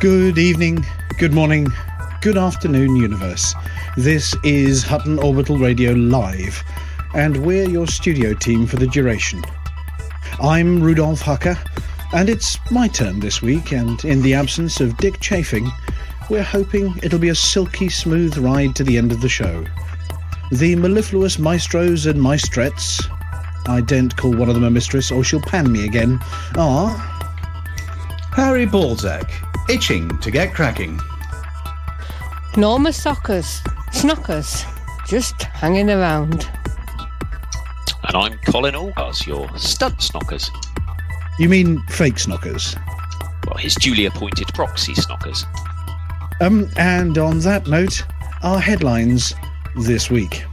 Good evening, good morning, good afternoon, universe. This is Hutton Orbital Radio Live, and we're your studio team for the duration. I'm Rudolf Hucker, and it's my turn this week, and in the absence of Dick Chafing, we're hoping it'll be a silky smooth ride to the end of the show. The mellifluous maestros and maestrettes, I daren't call one of them a mistress or she'll pan me again, are Harry Balzac, itching to get cracking. Norma Snockers, just hanging around. And I'm Colin Allcars, your stunt snockers. You mean fake snockers? Well, his duly appointed proxy snockers. And on that note, our headlines this week.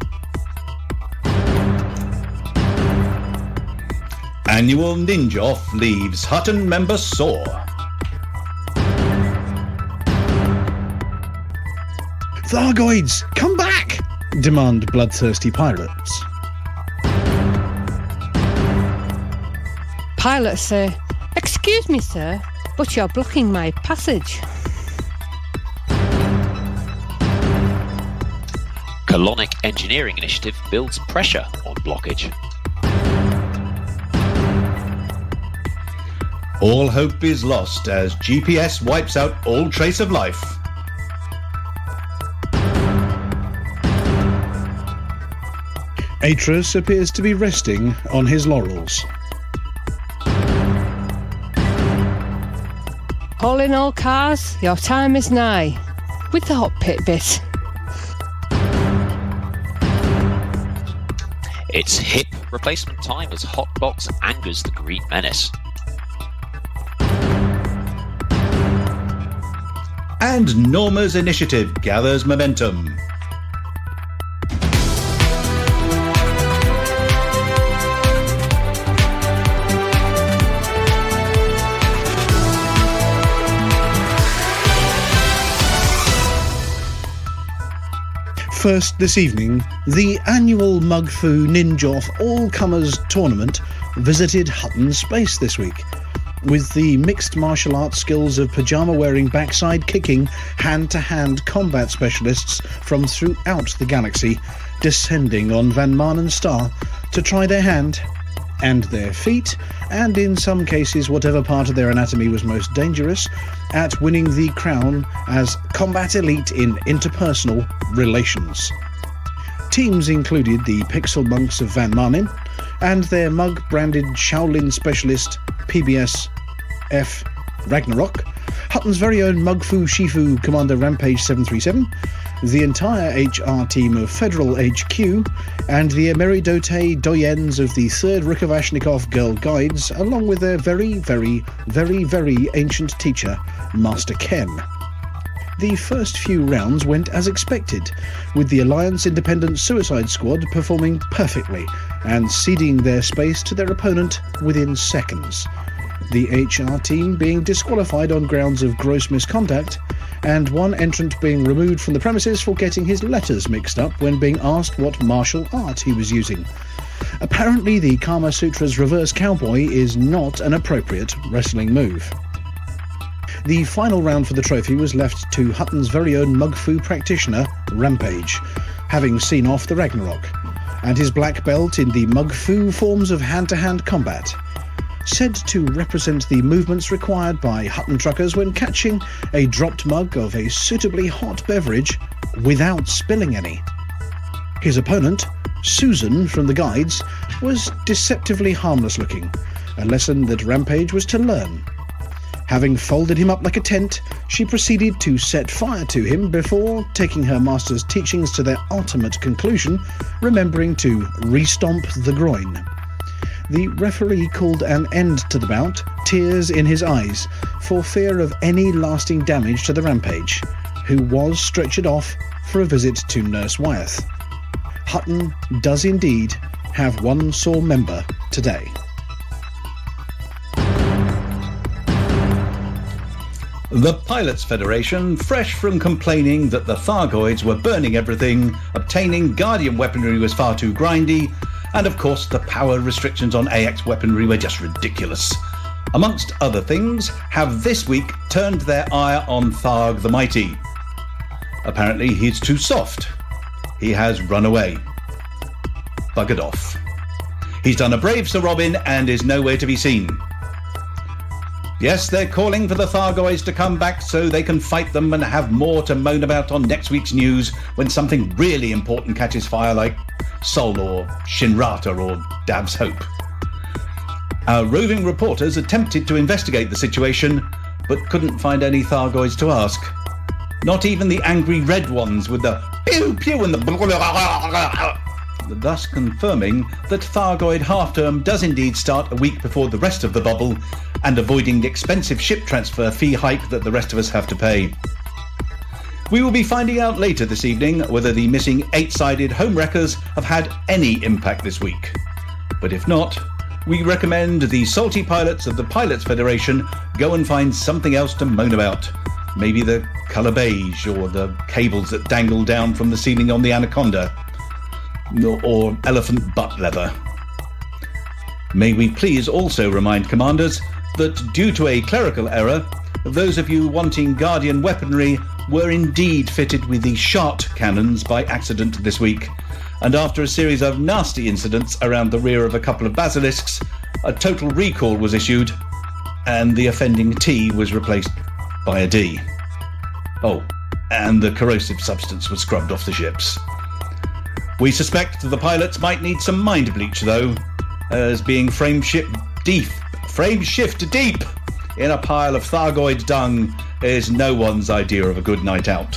Annual Ninja-Off leaves Hutton member sore. Thargoids, come back! Demand bloodthirsty pirates. Pilots say, "Excuse me, sir, but you're blocking my passage." Colonic Engineering Initiative builds pressure on blockage. All hope is lost as GPS wipes out all trace of life. Atreus appears to be resting on his laurels. All in all cars, your time is nigh, with the hot pit bit. It's hip replacement time as Hotbox angers the Green Menace. And Norma's initiative gathers momentum. First this evening, the annual Mugfu Ninja-Off All-Comers Tournament visited Hutton Space this week, with the mixed martial arts skills of pyjama-wearing, backside-kicking, hand-to-hand combat specialists from throughout the galaxy descending on Van Maanen Star to try their hand and their feet, and in some cases whatever part of their anatomy was most dangerous, at winning the crown as combat elite in interpersonal relations. Teams included the Pixel Monks of Van Maanen and their mug-branded Shaolin specialist PBS F. Ragnarok, Hutton's very own Mugfu Shifu Commander Rampage 737, the entire HR team of Federal HQ, and the Emeridote Doyens of the 3rd Rukavashnikov Girl Guides, along with their very, very, very, very ancient teacher, Master Ken. The first few rounds went as expected, with the Alliance Independent Suicide Squad performing perfectly and ceding their space to their opponent within seconds. The HR team being disqualified on grounds of gross misconduct, and one entrant being removed from the premises for getting his letters mixed up when being asked what martial art he was using. Apparently the Kama Sutra's reverse cowboy is not an appropriate wrestling move. The final round for the trophy was left to Hutton's very own Mugfu practitioner, Rampage, having seen off the Ragnarok, and his black belt in the Mugfu forms of hand-to-hand combat, said to represent the movements required by Hutton truckers when catching a dropped mug of a suitably hot beverage without spilling any. His opponent, Susan from the Guides, was deceptively harmless looking, a lesson that Rampage was to learn. Having folded him up like a tent, she proceeded to set fire to him before taking her master's teachings to their ultimate conclusion, remembering to re-stomp the groin. The referee called an end to the bout, tears in his eyes, for fear of any lasting damage to the Rampage, who was stretchered off for a visit to Nurse Wyeth. Hutton does indeed have one sore member today. The Pilots Federation, fresh from complaining that the Thargoids were burning everything, obtaining Guardian weaponry was far too grindy, and of course the power restrictions on AX weaponry were just ridiculous. amongst other things, have this week turned their ire on Tharg the Mighty. Apparently he's too soft. He has run away. Buggered off. He's done a brave Sir Robin and is nowhere to be seen. Yes, they're calling for the Thargoids to come back so they can fight them and have more to moan about on next week's news when something really important catches fire, like Sol or Shinrata or Dav's Hope. Our roving reporters attempted to investigate the situation, but couldn't find any Thargoids to ask. Not even the angry red ones with the pew pew and the thus confirming that Thargoid half-term does indeed start a week before the rest of the bubble, and avoiding the expensive ship transfer fee hike that the rest of us have to pay. We will be finding out later this evening whether the missing 8-sided homewreckers have had any impact this week. But if not, we recommend the salty pilots of the Pilots Federation go and find something else to moan about. Maybe the colour beige, or the cables that dangle down from the ceiling on the Anaconda, or elephant butt leather. May we please also remind commanders that due to a clerical error, those of you wanting Guardian weaponry were indeed fitted with the Shart cannons by accident this week, and after a series of nasty incidents around the rear of a couple of basilisks, a total recall was issued, and the offending T was replaced by a D. Oh, and the corrosive substance was scrubbed off the ships. We suspect the pilots might need some mind bleach though, as being frame shift deep in a pile of Thargoid dung is no one's idea of a good night out.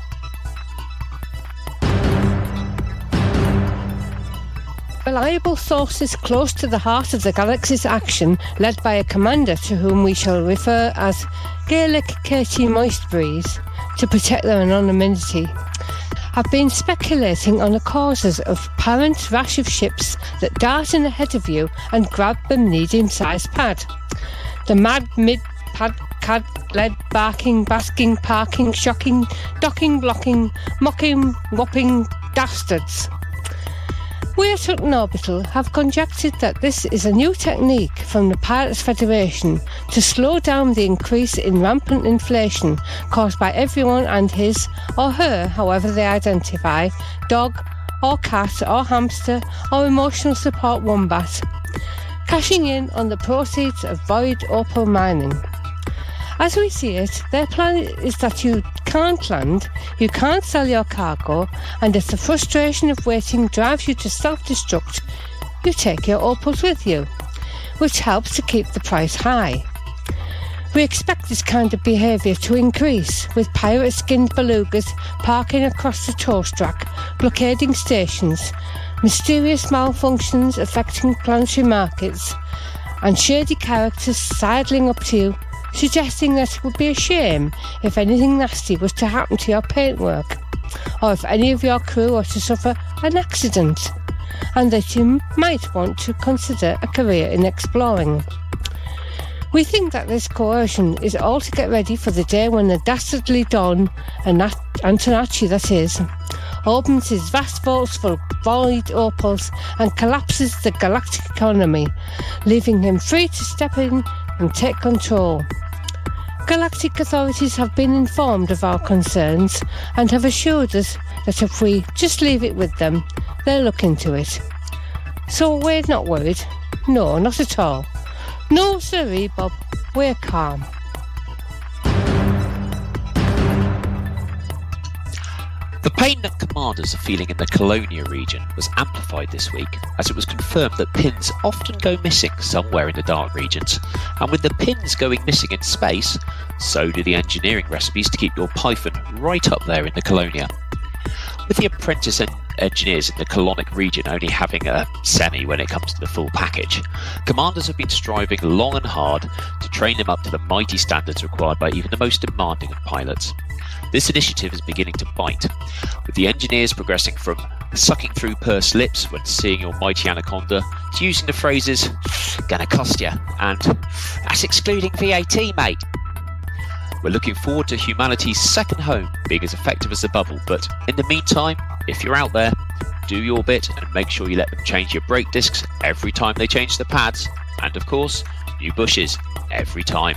Reliable sources close to the heart of the galaxy's action, led by a commander to whom we shall refer as Gaelic Katie Moistbreeze to protect their anonymity, have been speculating on the causes of apparent rash of ships that dart in ahead of you and grab the medium-sized pad. The mad mid-pad cad led barking, basking, parking, shocking, docking, blocking, mocking, whopping dastards. We at Hutton Orbital have conjectured that this is a new technique from the Pilots Federation to slow down the increase in rampant inflation caused by everyone and his or her, however they identify, dog or cat or hamster or emotional support wombat, cashing in on the proceeds of void opal mining. As we see it, their plan is that you can't land, you can't sell your cargo, and if the frustration of waiting drives you to self-destruct, you take your opals with you, which helps to keep the price high. We expect this kind of behaviour to increase, with pirate-skinned belugas parking across the toast rack, blockading stations, mysterious malfunctions affecting planetary markets, and shady characters sidling up to you, suggesting that it would be a shame if anything nasty was to happen to your paintwork, or if any of your crew were to suffer an accident, and that you might want to consider a career in exploring. We think that this coercion is all to get ready for the day when the dastardly Don, Antonacci that is, opens his vast vaults full of void opals and collapses the galactic economy, leaving him free to step in and take control. Galactic authorities have been informed of our concerns and have assured us that if we just leave it with them, they'll look into it. So we're not worried. No, not at all. No, sirree, Bob. We're calm. The pain that commanders are feeling in the Colonia region was amplified this week, as it was confirmed that pins often go missing somewhere in the dark regions, and with the pins going missing in space, so do the engineering recipes to keep your Python right up there in the Colonia. With the apprentice engineers in the Colonic region only having a semi when it comes to the full package, commanders have been striving long and hard to train them up to the mighty standards required by even the most demanding of pilots. This initiative is beginning to bite, with the engineers progressing from sucking through pursed lips when seeing your mighty Anaconda to using the phrases, "gonna cost ya," and "that's excluding VAT, mate." We're looking forward to humanity's second home being as effective as the bubble, but in the meantime, if you're out there, do your bit and make sure you let them change your brake discs every time they change the pads, and of course, new bushes every time.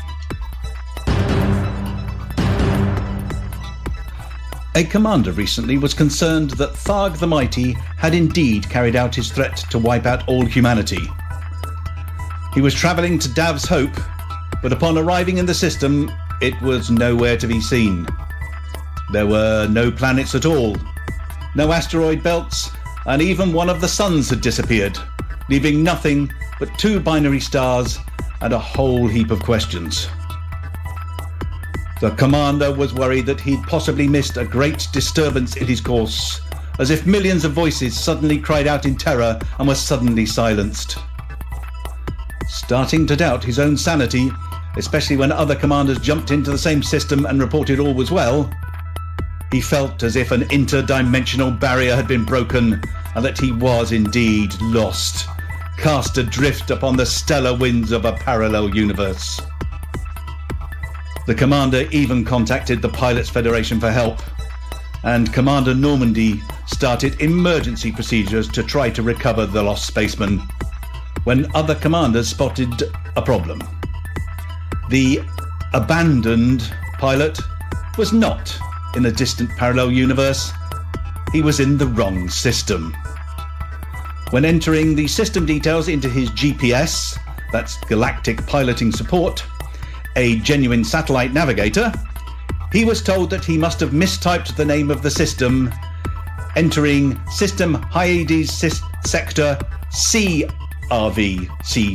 A commander recently was concerned that Tharg the Mighty had indeed carried out his threat to wipe out all humanity. He was travelling to Dav's Hope, but upon arriving in the system, it was nowhere to be seen. There were no planets at all, no asteroid belts, and even one of the suns had disappeared, leaving nothing but 2 binary stars and a whole heap of questions. The commander was worried that he'd possibly missed a great disturbance in his course, as if millions of voices suddenly cried out in terror and were suddenly silenced. Starting to doubt his own sanity, especially when other commanders jumped into the same system and reported all was well, he felt as if an interdimensional barrier had been broken and that he was indeed lost, cast adrift upon the stellar winds of a parallel universe. The commander even contacted the Pilots Federation for help, and Commander Normandy started emergency procedures to try to recover the lost spaceman, when other commanders spotted a problem. The abandoned pilot was not in a distant parallel universe. He was in the wrong system. When entering the system details into his GPS, that's Galactic Piloting Support, a genuine satellite navigator, he was told that he must have mistyped the name of the system, entering System Hyades Sector CRV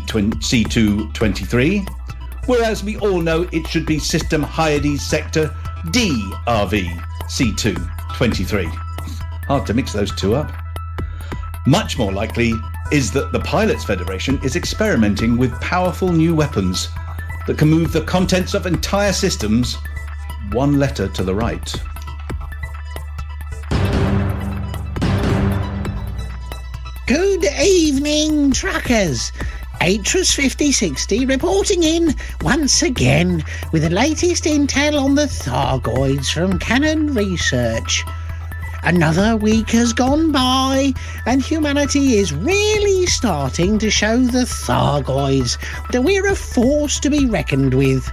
C223, whereas we all know it should be System Hyades Sector DRV C223. Hard to mix those two up. Much more likely is that the Pilots Federation is experimenting with powerful new weapons that can move the contents of entire systems one letter to the right. Good evening, truckers. Atras 5060 reporting in once again with the latest intel on the Thargoids from Canonn Research. Another week has gone by, and humanity is really starting to show the Thargoids that we're a force to be reckoned with.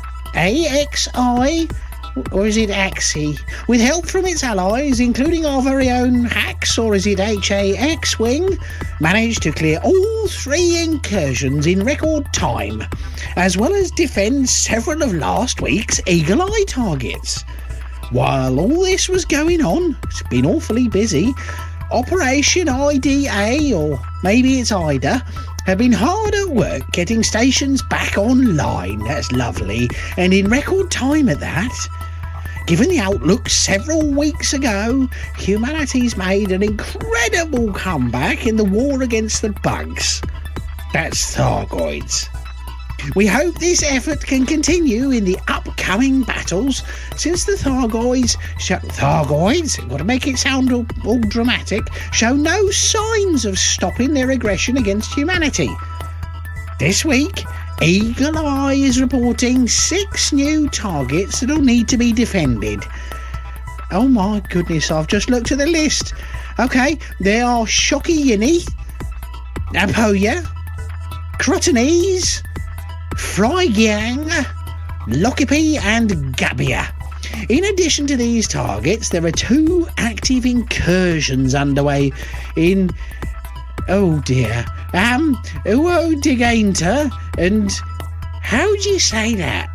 AXI, or is it AXI, with help from its allies, including our very own HAX, or is it HAX-Wing, managed to clear all 3 incursions in record time, as well as defend several of last week's Eagle Eye targets. While all this was going on, it's been awfully busy, Operation IDA, or maybe it's IDA, have been hard at work getting stations back online. That's lovely, and in record time at that. Given the outlook several weeks ago, humanity's made an incredible comeback in the war against the bugs. That's Thargoids. We hope this effort can continue in the upcoming battles, since the Thargoids, got to make it sound all dramatic, show no signs of stopping their aggression against humanity. This week, Eagle Eye is reporting 6 new targets that'll need to be defended. Oh my goodness, I've just looked at the list. Okay, there are Shockyyini, Apoya, Crotonese, Frygyang, Lokipi and Gabia. In addition to these targets, there are 2 active incursions underway in, oh dear, Uodigainta and, how do you say that?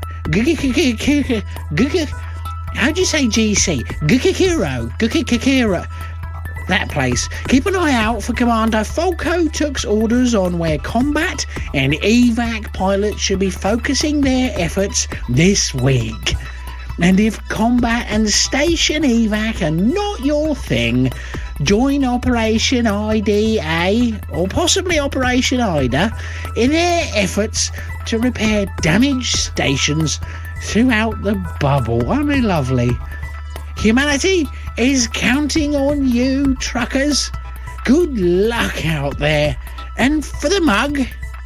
How do you say GC? Gukikiro. That place. Keep an eye out for Commander Falco Took's orders on where combat and evac pilots should be focusing their efforts this week. And if combat and station evac are not your thing, join Operation IDA, or possibly Operation IDA, in their efforts to repair damaged stations throughout the bubble. I mean, lovely. Humanity is counting on you, truckers. Good luck out there. And for the mug...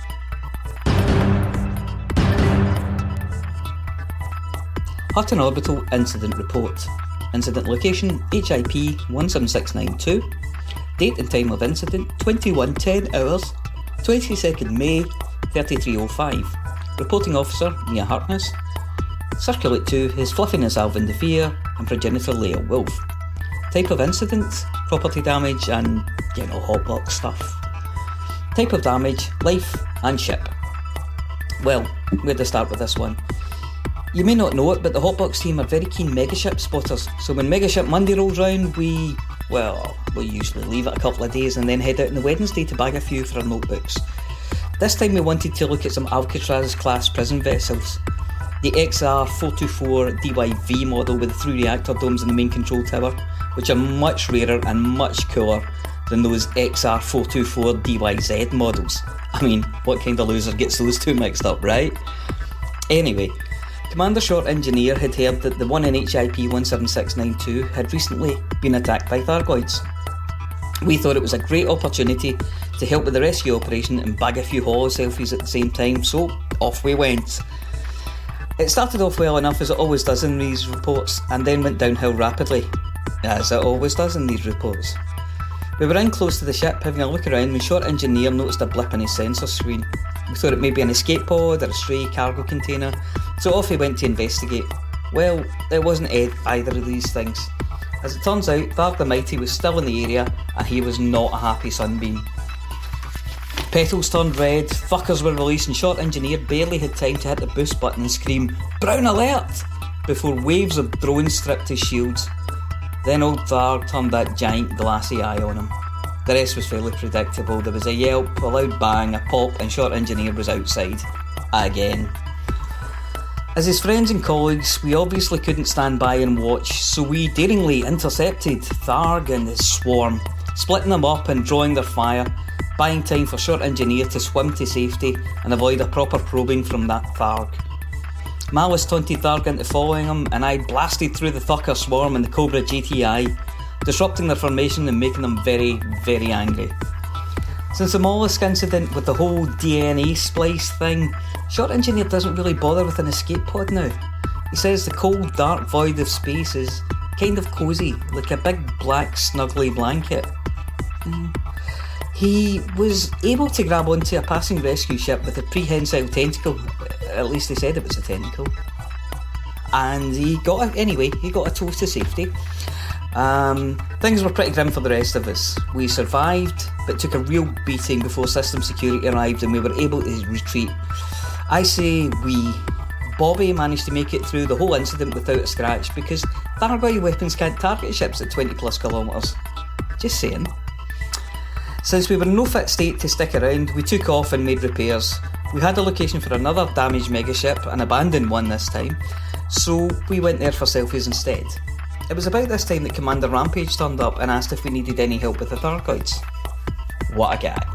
Hutton Orbital Incident Report. Incident location HIP 17692. Date and time of incident 21:10 hours, 22nd May 3305. Reporting Officer, Mia Harkness. Circulate 2, His Fluffiness Alvin de Fear, and Progenitor Leah Wolf. Type of incident, property damage and, hotbox stuff. Type of damage, life and ship. Well, where to start with this one? You may not know it, but the Hotbox team are very keen megaship spotters, so when Megaship Monday rolls round, we usually leave it a couple of days and then head out on the Wednesday to bag a few for our notebooks. This time we wanted to look at some Alcatraz class prison vessels. The XR424 DYV model with the 3 reactor domes in the main control tower, which are much rarer and much cooler than those XR424 DYZ models. I mean, what kind of loser gets those two mixed up, right? Anyway, Commander Short Engineer had heard that the one in HIP 17692 had recently been attacked by Thargoids. We thought it was a great opportunity to help with the rescue operation and bag a few holo selfies at the same time, so off we went. It started off well enough, as it always does in these reports, and then went downhill rapidly, as it always does in these reports. We were in close to the ship, having a look around, when Short Engineer noticed a blip in his sensor screen. We thought it may be an escape pod or a stray cargo container, so off he went to investigate. Well, it wasn't either of these things. As it turns out, Tharg the Mighty was still in the area, and he was not a happy sunbeam. Petals turned red, fuckers were released, and Short Engineer barely had time to hit the boost button and scream, "Brown alert!" before waves of drones stripped his shields. Then old Tharg turned that giant glassy eye on him. The rest was fairly predictable. There was a yelp, a loud bang, a pop, and Short Engineer was outside. Again. As his friends and colleagues, we obviously couldn't stand by and watch, so we daringly intercepted Tharg and his swarm, splitting them up and drawing their fire, buying time for Short Engineer to swim to safety and avoid a proper probing from that Tharg. Malice taunted Tharg into following him, and I blasted through the Thucker swarm and the Cobra GTI, disrupting their formation and making them very, very angry. Since the mollusk incident with the whole DNA splice thing, Short Engineer doesn't really bother with an escape pod now. He says the cold, dark void of space is kind of cosy, like a big black snuggly blanket. He was able to grab onto a passing rescue ship with a prehensile tentacle, at least they said it was a tentacle, and he got a tow to safety. Things were pretty grim for the rest of us. We survived, but took a real beating before system security arrived and we were able to retreat. I say we. Bobby managed to make it through the whole incident without a scratch because Thargoid weapons can't target ships at 20 plus kilometres. Just saying. Since we were in no fit state to stick around, we took off and made repairs. We had a location for another damaged megaship, an abandoned one this time, so we went there for selfies instead. It was about this time that Commander Rampage turned up and asked if we needed any help with the Thargoids. What a guy.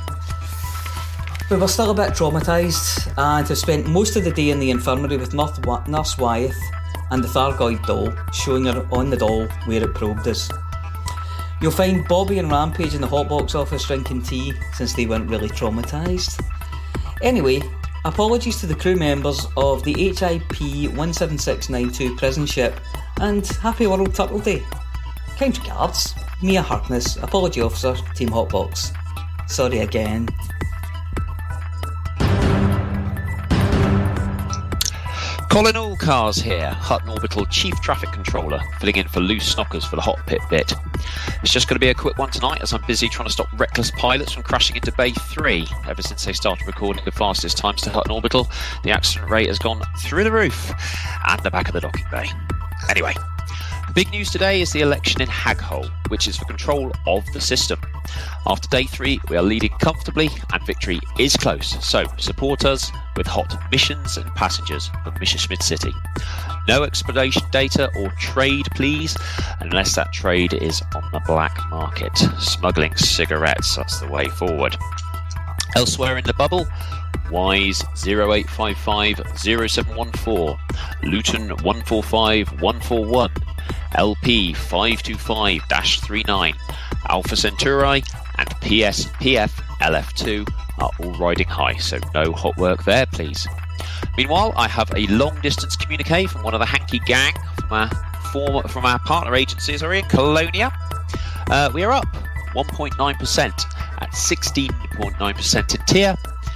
We were still a bit traumatised and have spent most of the day in the infirmary with Nurse Wyeth and the Thargoid doll, showing her on the doll where it probed us. You'll find Bobby and Rampage in the hotbox office drinking tea, since they weren't really traumatised. Anyway, apologies to the crew members of the HIP 17692 prison ship, and happy World Turtle Day. Kind regards, Mia Harkness, Apology Officer, Team Hotbox. Sorry again. Colin Allcars here, Hutton Orbital Chief Traffic Controller, filling in for Loose Snockers for the hot pit bit. It's just going to be a quick one tonight as I'm busy trying to stop reckless pilots from crashing into Bay 3. Ever since they started recording the fastest times to Hutton Orbital, the accident rate has gone through the roof and the back of the docking bay. Anyway, the big news today is the election in Haghole, which is for control of the system. After day 3, we are leading comfortably and victory is close, so support us with hot missions and passengers from Messerschmitt City. No expedition data or trade, please, unless that trade is on the black market. Smuggling cigarettes, that's the way forward. Elsewhere in the bubble, Wise 0855 0714, Luton 145 141, LP 525-39, Alpha Centauri and PSPF LF2 are all riding high, so no hot work there, please. Meanwhile, I have a long-distance communique from one of the Hankey gang from our partner agencies are in Colonia. We are up 1.9% at 16.9% in tier,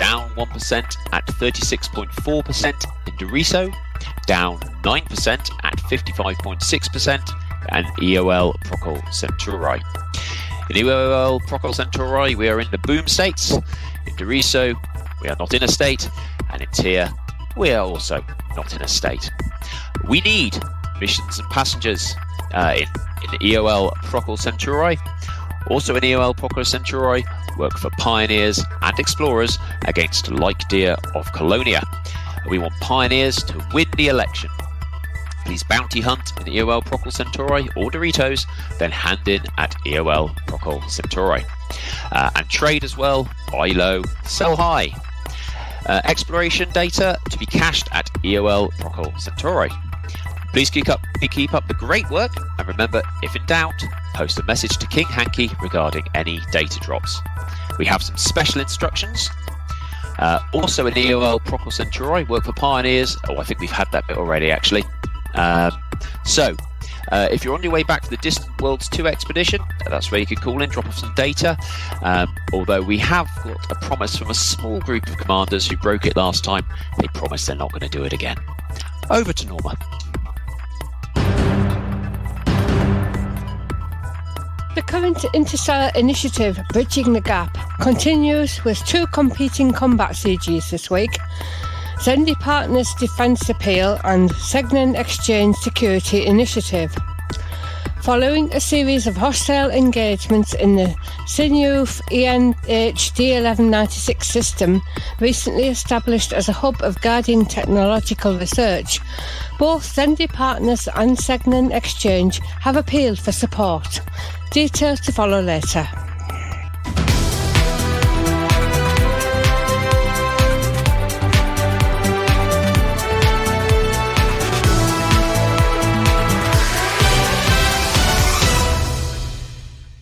down 1% at 36.4% in Doriso, down 9% at 55.6%, and EOL Procol Centauri. In EOL Procol Centauri, we are in the boom states. In Doriso, we are not in a state, and in Tyr, we are also not in a state. We need missions and passengers in EOL Procol Centauri. Also in EOL Procol Centauri, work for pioneers and explorers against Like Deer of Colonia. We want pioneers to win the election. Please bounty hunt in EOL Procol Centauri or Doritos, then hand in at EOL Procol Centauri. And trade as well, buy low, sell high. Exploration data to be cached at EOL Procol Centauri. Please keep up the great work, and remember, if in doubt, post a message to King Hanky regarding any data drops. We have some special instructions. Also in EOL Procol Centauri, work for pioneers. Oh, I think we've had that bit already, actually. If you're on your way back to the Distant Worlds 2 expedition, that's where you can call in, drop off some data. Although we have got a promise from a small group of commanders who broke it last time. They promise they're not going to do it again. Over to Norma. The current Interstellar Initiative, Bridging the Gap, continues with 2 competing combat CGs this week. Xendi Partners Defence Appeal and Segnan Exchange Security Initiative. Following a series of hostile engagements in the Sinuf ENH D1196 system, recently established as a hub of Guardian technological research, both Xendi Partners and Segnan Exchange have appealed for support. Details to follow later.